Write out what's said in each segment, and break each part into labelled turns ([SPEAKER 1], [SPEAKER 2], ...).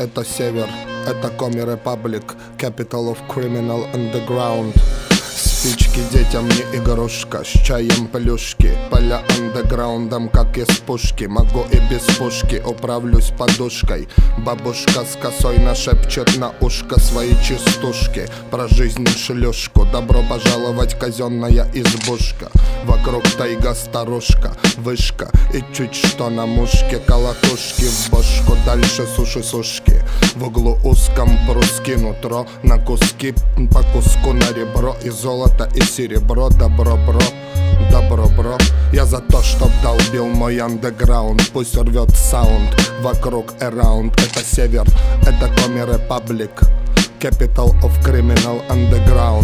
[SPEAKER 1] это север, это Коми Репаблик, Capital of Criminal Underground. Спички детям не игрушка, с чаем плюшки, поля андеграундом, как из пушки. Могу и без пушки, управлюсь подушкой. Бабушка с косой нашепчет на ушко свои частушки про жизнь шлюшку. Добро пожаловать, казенная избушка. Вокруг тайга старушка, вышка и чуть что на мушке. Колотушки в бошку, дальше суши-сушки. В углу узком бруски нутро на куски, по куску на ребро. И золото, и серебро, добро, бро, добро, бро. Я за то, чтоб долбил мой андеграунд. Пусть рвет саунд вокруг around. Это север, это Коми Репаблик, Capital of Criminal Underground.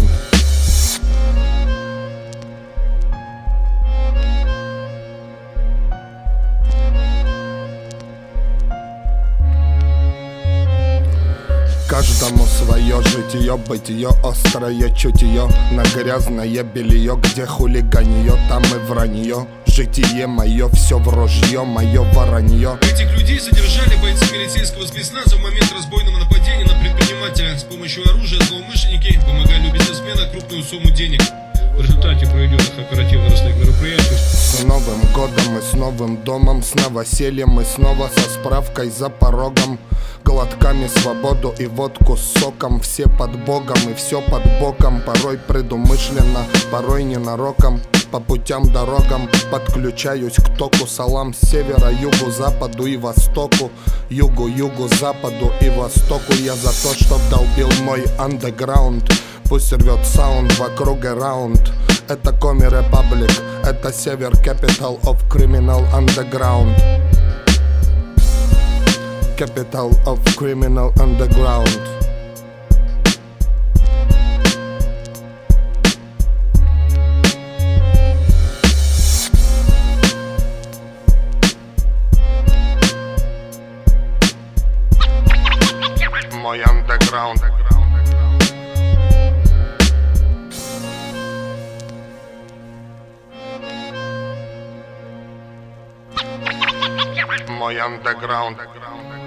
[SPEAKER 1] Каждому свое житье, бытие, острое чутье на грязное белье, где хулиганье, там и вранье. Житие мое, все в ружье, мое воронье.
[SPEAKER 2] Этих людей задержали бойцы милицейского спецназа в момент разбойного нападения на предпринимателя. С помощью оружия злоумышленники помогали бизнесмену крупную сумму денег. В результате проведенных оперативно-розыскных мероприятий
[SPEAKER 1] с Новым годом и с новым домом, с новосельем и снова со справкой за порогом. Глотками свободу и водку с соком. Все под богом и все под боком. Порой предумышленно, порой ненароком. По путям, дорогам подключаюсь к току. Салам с севера, югу, западу и востоку. Югу, югу, западу и востоку. Я за то, чтоб долбил мой андеграунд. Пусть рвет саунд вокруг around. Это Коми Репаблик, это север, Capital of Criminal Underground. Capital of Criminal Underground. Мой андеграунд. Мой андеграунд.